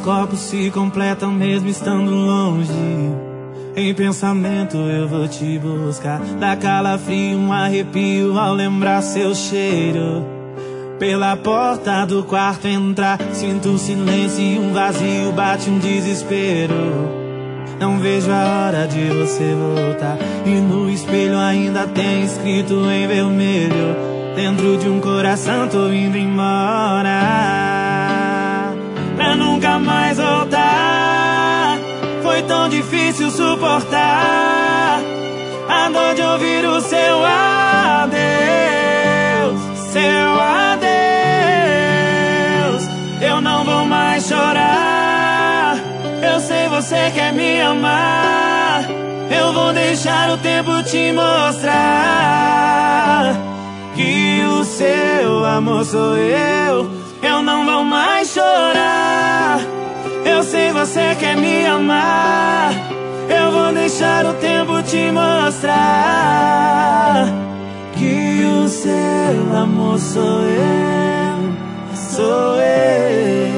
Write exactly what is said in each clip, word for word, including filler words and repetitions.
corpos se completam mesmo estando longe. Em pensamento eu vou te buscar. Dá calafrio, um arrepio ao lembrar seu cheiro. Pela porta do quarto entrar, sinto um silêncio e um vazio, bate um desespero. Não vejo a hora de você voltar. E no espelho ainda tem escrito em vermelho: dentro de um coração tô indo embora, pra nunca mais voltar. Foi tão difícil suportar a dor de ouvir o seu adeus, seu adeus. Eu não vou mais chorar, eu sei você quer me amar. Eu vou deixar o tempo te mostrar que o seu amor sou eu. Eu não vou mais chorar, eu sei você quer me amar. Eu vou deixar o tempo te mostrar que o seu amor sou eu, sou eu.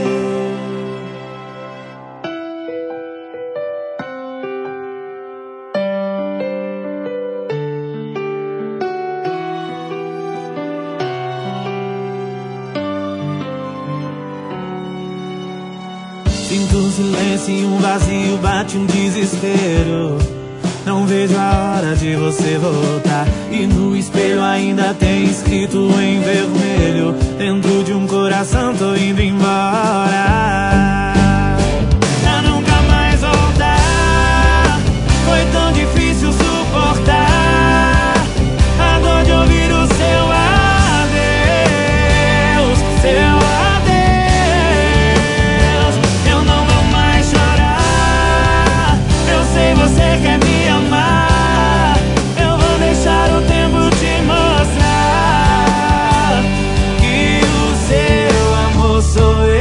Sinto um silêncio e um vazio, bate um desespero. Não vejo a hora de você voltar. E no espelho ainda tem escrito em vermelho: dentro de um coração tô indo embora, pra nunca mais voltar. Foi tão difícil suportar a dor de ouvir o seu adeus, seu adeus. Eu não vou mais chorar, eu sei você quer me amar. Eu vou deixar o tempo te mostrar que o seu amor sou eu.